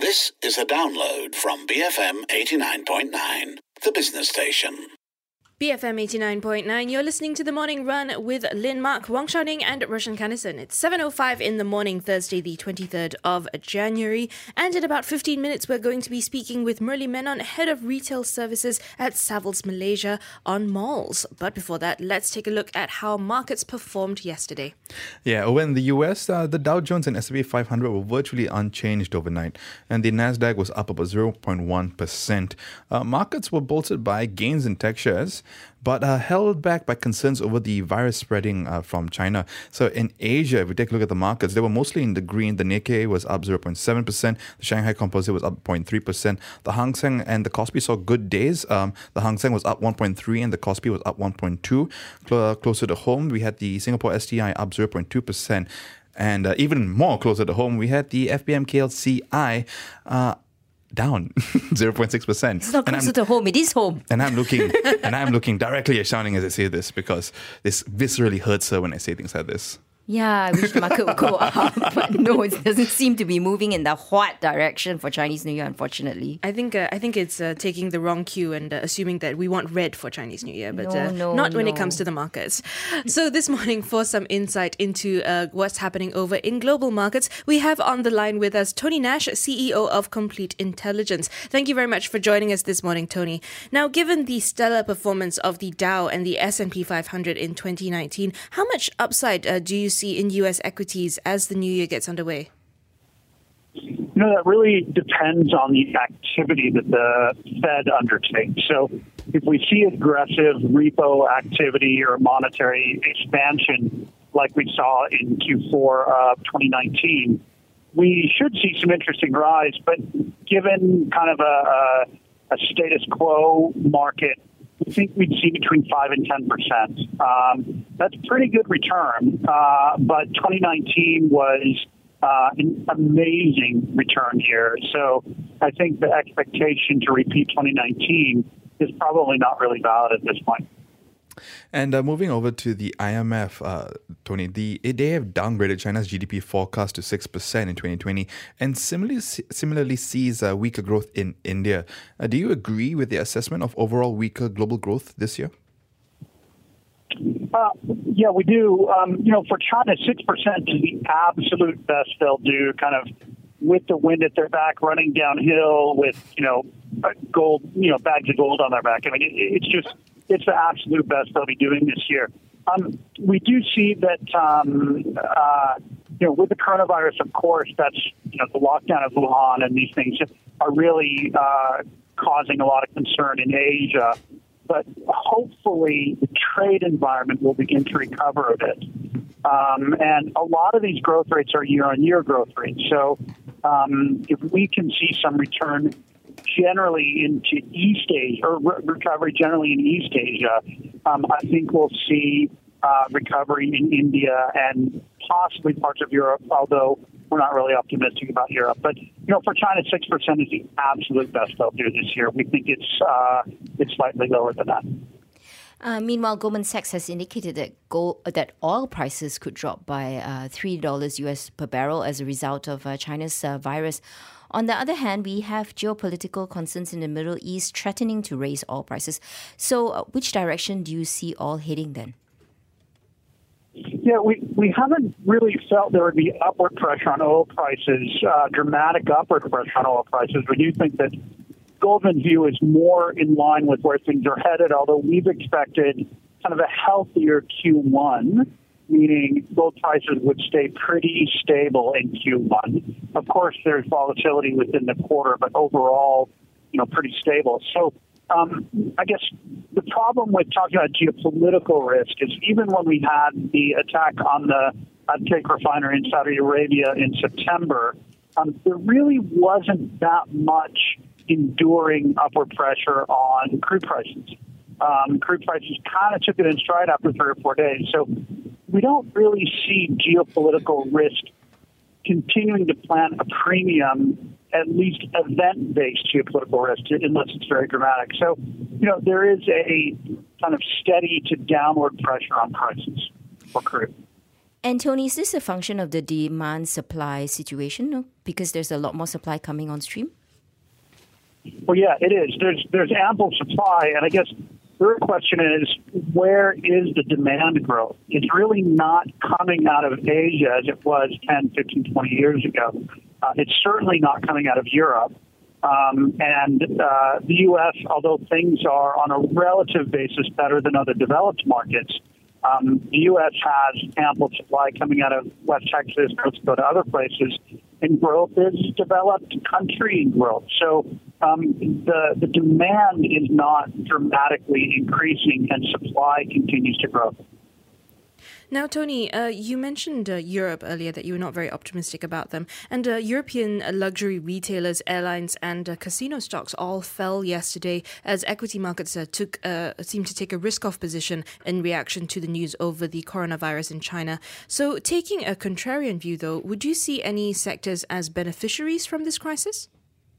This is a download from BFM 89.9, the business station. BFM 89.9, you're listening to The Morning Run with Lynn Mark, Wang Xiaoning and Roshan Kannison. It's 7:05 in the morning, Thursday, the 23rd of January. And in about 15 minutes, we're going to be speaking with Murli Menon, Head of Retail Services at Savills Malaysia on malls. But before that, let's take a look at how markets performed yesterday. Yeah, over in the US, the Dow Jones and S&P 500 were virtually unchanged overnight. And the Nasdaq was up about 0.1%. Markets were bolstered by gains in tech shares, but held back by concerns over the virus spreading from China. So in Asia, if we take a look at the markets, they were mostly in the green. The Nikkei was up 0.7%. The Shanghai Composite was up 0.3%. The Hang Seng and the Kospi saw good days. The Hang Seng was up 1.3% and the Kospi was up 1.2%. Closer to home, we had the Singapore STI up 0.2%. And even more closer to home, we had the FBM-KLCI down 0.6%. It's not closer to home, it is home. And I'm looking directly at Xiaoning as I say this, because this viscerally hurts her when I say things like this. Yeah, I wish the market would go up, but no, it doesn't seem to be moving in the what direction for Chinese New Year, unfortunately. I think it's taking the wrong cue and assuming that we want red for Chinese New Year, but No, not when it comes to the markets. So this morning, for some insight into what's happening over in global markets, we have on the line with us Tony Nash, CEO of Complete Intelligence. Thank you very much for joining us this morning, Tony. Now, given the stellar performance of the Dow and the S&P 500 in 2019, how much upside do you see in US equities as the new year gets underway? That really depends on the activity that the Fed undertakes. So if we see aggressive repo activity or monetary expansion like we saw in Q4 of 2019, we should see some interesting rise. But given kind of a status quo market, I think we'd see between 5 and 10%. That's a pretty good return, but 2019 was an amazing return year. So I think the expectation to repeat 2019 is probably not really valid at this point. And moving over to the IMF, Tony, they have downgraded China's GDP forecast to 6% in 2020 and similarly sees weaker growth in India. Do you agree with the assessment of overall weaker global growth this year? Yeah, we do. For China, 6% is the absolute best they'll do, kind of with the wind at their back, running downhill with, gold, bags of gold on their back. I mean, it's the absolute best they'll be doing this year. We do see that, with the coronavirus, of course, that's, the lockdown of Wuhan and these things are really causing a lot of concern in Asia. But hopefully the trade environment will begin to recover a bit. And a lot of these growth rates are year-on-year growth rates. So if we can see some return generally into East Asia, or recovery generally in East Asia, I think we'll see recovery in India and possibly parts of Europe, although we're not really optimistic about Europe. But, for China, 6% is the absolute best they'll do this year. We think it's slightly lower than that. Meanwhile, Goldman Sachs has indicated that oil prices could drop by $3 US per barrel as a result of China's virus. On the other hand, we have geopolitical concerns in the Middle East threatening to raise oil prices. So which direction do you see oil heading then? Yeah, we haven't really felt there would be upward pressure on oil prices, dramatic upward pressure on oil prices. We do think that Goldman's view is more in line with where things are headed, although we've expected kind of a healthier Q1, meaning gold prices would stay pretty stable in Q1. Of course, there's volatility within the quarter, but overall, pretty stable. So I guess the problem with talking about geopolitical risk is even when we had the attack on the Abqaiq refinery in Saudi Arabia in September, there really wasn't that much enduring upward pressure on crude prices. Crude prices kind of took it in stride after 3 or 4 days. So we don't really see geopolitical risk continuing to plant a premium, at least event-based geopolitical risk, unless it's very dramatic. So, there is a kind of steady to downward pressure on prices for crude. And Tony, is this a function of the demand-supply situation? No? Because there's a lot more supply coming on stream? Well, yeah, it is. There's ample supply, and I guess the real question is, where is the demand growth? It's really not coming out of Asia as it was 10, 15, 20 years ago. It's certainly not coming out of Europe. And the U.S., although things are on a relative basis better than other developed markets, the U.S. has ample supply coming out of West Texas, North Dakota, other places, and growth is developed country growth. So the demand is not dramatically increasing, and supply continues to grow. Now, Tony, you mentioned Europe earlier, that you were not very optimistic about them. And European luxury retailers, airlines and casino stocks all fell yesterday as equity markets seemed to take a risk-off position in reaction to the news over the coronavirus in China. So taking a contrarian view, though, would you see any sectors as beneficiaries from this crisis?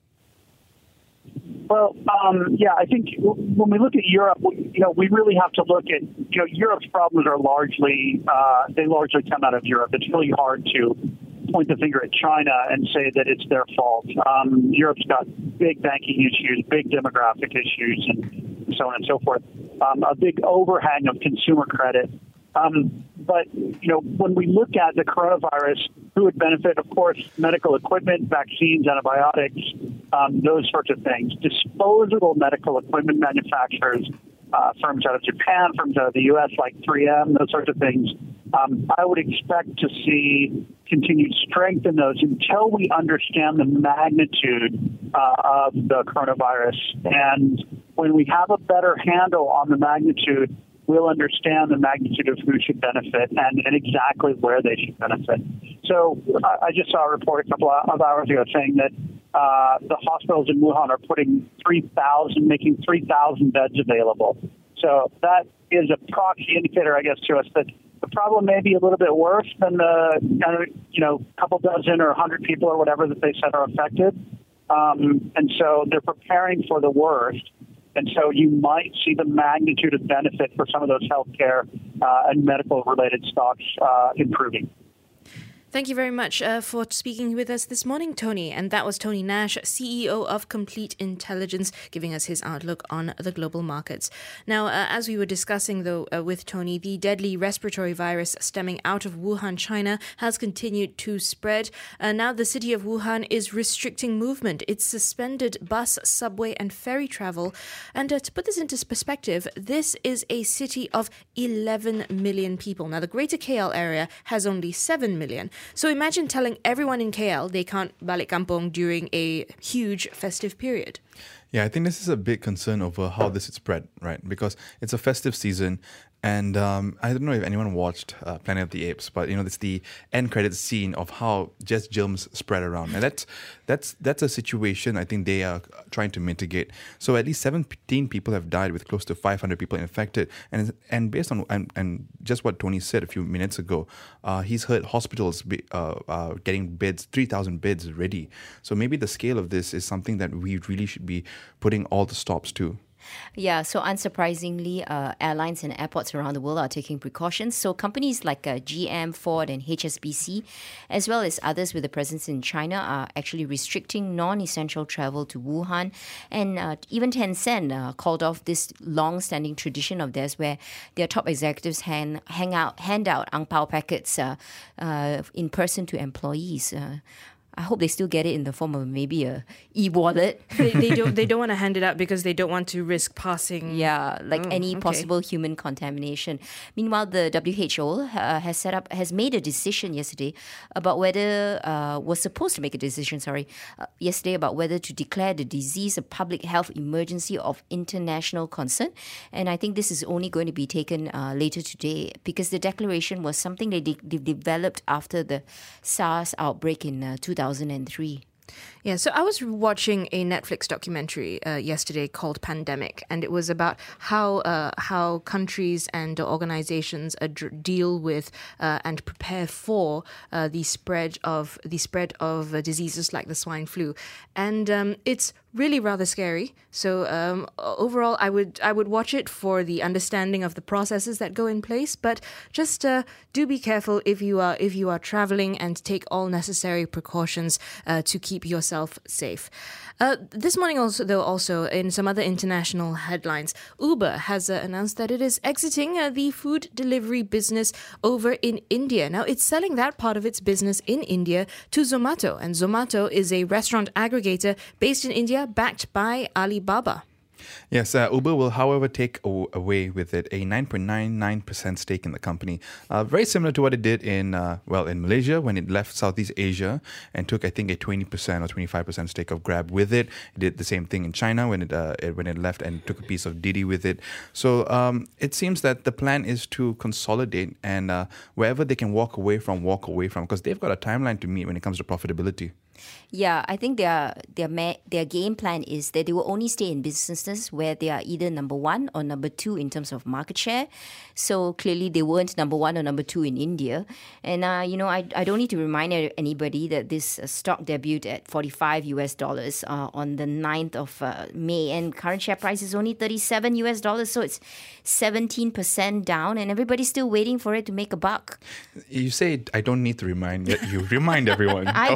Well, yeah, I think when we look at Europe, we really have to look at, Europe's problems are largely come out of Europe. It's really hard to point the finger at China and say that it's their fault. Europe's got big banking issues, big demographic issues, and so on and so forth. A big overhang of consumer credit. But, when we look at the coronavirus, who would benefit, of course, medical equipment, vaccines, antibiotics, those sorts of things. Disposable medical equipment manufacturers, firms out of Japan, firms out of the U.S. like 3M, those sorts of things. I would expect to see continued strength in those until we understand the magnitude of the coronavirus. And when we have a better handle on the magnitude, we'll understand the magnitude of who should benefit and exactly where they should benefit. So I just saw a report a couple of hours ago saying that the hospitals in Wuhan are making 3,000 beds available. So that is a proxy indicator, I guess, to us that the problem may be a little bit worse than the couple dozen or 100 people or whatever that they said are affected. And so they're preparing for the worst. And so you might see the magnitude of benefit for some of those healthcare and medical-related stocks improving. Thank you very much for speaking with us this morning, Tony. And that was Tony Nash, CEO of Complete Intelligence, giving us his outlook on the global markets. Now, as we were discussing, though, with Tony, the deadly respiratory virus stemming out of Wuhan, China, has continued to spread. Now, the city of Wuhan is restricting movement. It's suspended bus, subway and ferry travel. And to put this into perspective, this is a city of 11 million people. Now, the greater KL area has only 7 million. So imagine telling everyone in KL they can't balik kampung during a huge festive period. Yeah, I think this is a big concern over how this is spread, right? Because it's a festive season. And I don't know if anyone watched Planet of the Apes, but it's the end credits scene of how just germs spread around, and that's a situation I think they are trying to mitigate. So at least 17 people have died, with close to 500 people infected, and based on and just what Tony said a few minutes ago, he's heard hospitals getting beds, 3,000 beds ready. So maybe the scale of this is something that we really should be putting all the stops to. Yeah, so unsurprisingly, airlines and airports around the world are taking precautions. So companies like GM, Ford and HSBC, as well as others with a presence in China, are actually restricting non-essential travel to Wuhan. And even Tencent called off this long-standing tradition of theirs where their top executives hand out ang pao packets in person to employees. I hope they still get it in the form of maybe a e-wallet. They don't want to hand it out because they don't want to risk passing. Yeah, any possible human contamination. Meanwhile, the WHO has made a decision yesterday about whether was supposed to make a decision. Yesterday about whether to declare the disease a public health emergency of international concern. And I think this is only going to be taken later today because the declaration was something they developed after the SARS outbreak in 2003. Yeah, so I was watching a Netflix documentary yesterday called Pandemic, and it was about how countries and organizations deal with and prepare for the spread of diseases like the swine flu, and it's really rather scary. So overall, I would watch it for the understanding of the processes that go in place. But just do be careful if you are traveling, and take all necessary precautions to keep yourself safe. This morning, also in some other international headlines, Uber has announced that it is exiting the food delivery business over in India. Now, it's selling that part of its business in India to Zomato, and Zomato is a restaurant aggregator based in India, backed by Alibaba. Yes, Uber will, however, take away with it a 9.99% stake in the company. Very similar to what it did in Malaysia when it left Southeast Asia and took, I think, a 20% or 25% stake of Grab with it. It did the same thing in China when it left and took a piece of Didi with it. So it seems that the plan is to consolidate, and wherever they can walk away from, because they've got a timeline to meet when it comes to profitability. Yeah, I think their game plan is that they will only stay in businesses where they are either number one or number two in terms of market share. So clearly they weren't number one or number two in India. And, I don't need to remind anybody that this stock debuted at $45 on the 9th of May. And current share price is only $37. So it's 17% down, and everybody's still waiting for it to make a buck. You say, I don't need to remind, yet you remind everyone. I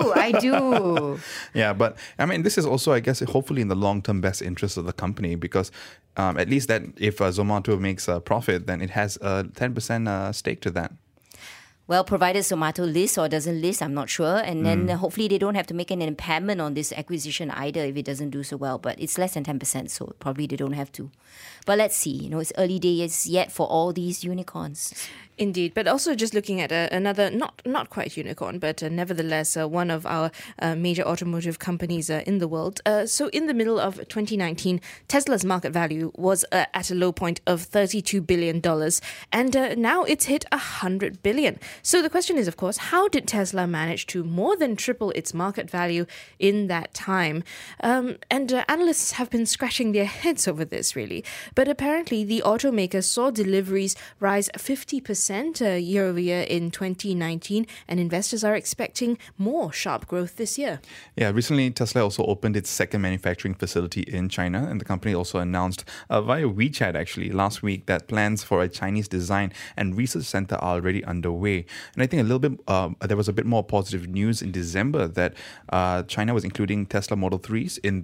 do. Yeah, but I mean, this is also, I guess, hopefully in the long-term best interest of the company, because at least that if Zomato makes a profit, then it has a 10% stake to that. Well, provided Zomato lists or doesn't list, I'm not sure. And then hopefully they don't have to make an impairment on this acquisition either if it doesn't do so well. But it's less than 10%, so probably they don't have to. But let's see. It's early days yet for all these unicorns. Indeed, but also just looking at another, not quite unicorn, but nevertheless one of our major automotive companies in the world. So in the middle of 2019, Tesla's market value was at a low point of $32 billion, and now it's hit $100 billion. So the question is, of course, how did Tesla manage to more than triple its market value in that time? And analysts have been scratching their heads over this, really. But apparently the automaker saw deliveries rise 50% year over year in 2019, and investors are expecting more sharp growth this year. Yeah, recently Tesla also opened its second manufacturing facility in China, and the company also announced via WeChat actually last week that plans for a Chinese design and research center are already underway. And I think a little bit there was a bit more positive news in December that China was including Tesla Model 3s in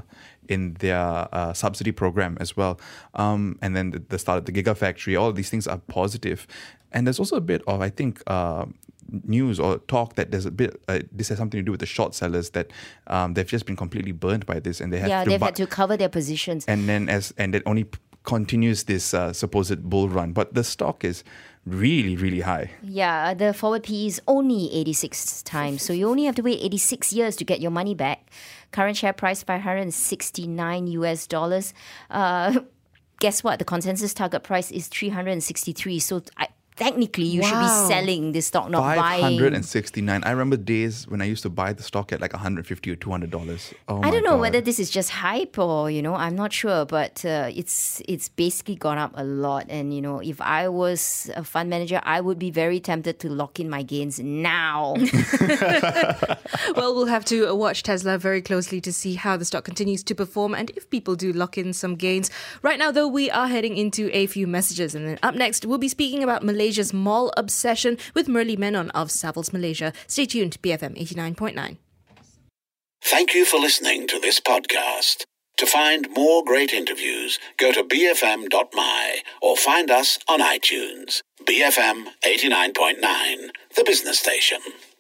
their subsidy program as well. And then the start of the Gigafactory, all of these things are positive. And there's also a bit of, I think, news or talk that there's a bit, this has something to do with the short sellers, that they've just been completely burnt by this, and they've had to cover their positions. And then it only continues this supposed bull run. But the stock is really, really high. Yeah, the forward PE is only 86 times. So you only have to wait 86 years to get your money back. Current share price, $569. Guess what? The consensus target price is 363. So technically, you should be selling this stock, not buying. 569. I remember days when I used to buy the stock at like $150 or $200. I don't know whether this is just hype or, I'm not sure. But it's basically gone up a lot. And, if I was a fund manager, I would be very tempted to lock in my gains now. Well, we'll have to watch Tesla very closely to see how the stock continues to perform and if people do lock in some gains. Right now, though, we are heading into a few messages. And then up next, we'll be speaking about Malaysia's mall obsession with Murli Menon of Savills Malaysia. Stay tuned to BFM 89.9. Thank you for listening to this podcast. To find more great interviews, go to bfm.my or find us on iTunes. BFM 89.9, the business station.